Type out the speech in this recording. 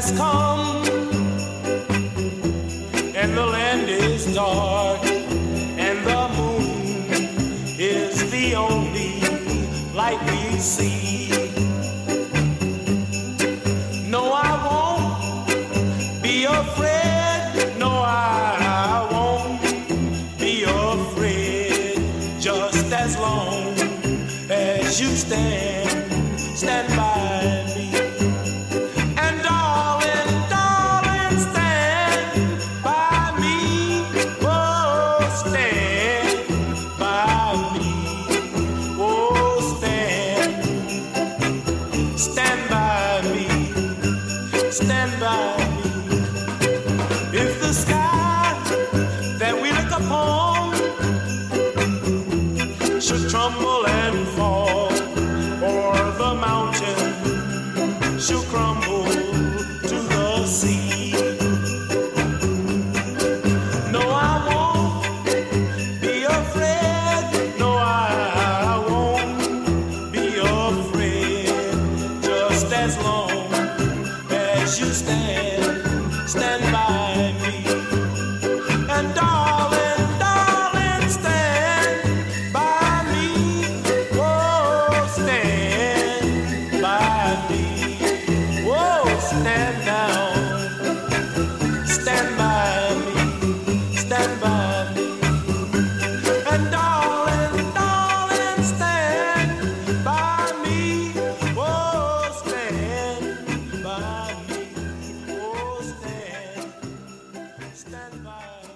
has come, and the land is dark, and the moon is the only light we see. No, I won't be afraid. No, I won't be afraid. Just as long as you stand by me. And darling, darling, stand by me. Oh, stand by me. Oh, stand by me. Stand by me. If the sky that we look upon should tremble and fall, or the mountain should crumble to the sea. No, I won't be afraid. No, I won't be afraid. Just as long as you stand by me. And darling, darling, stand by me. Oh, stand by me. Oh, stand down. Stand by me. Stand by me. And darling, darling, stand by me. Oh, stand by me. Oh, stand by me.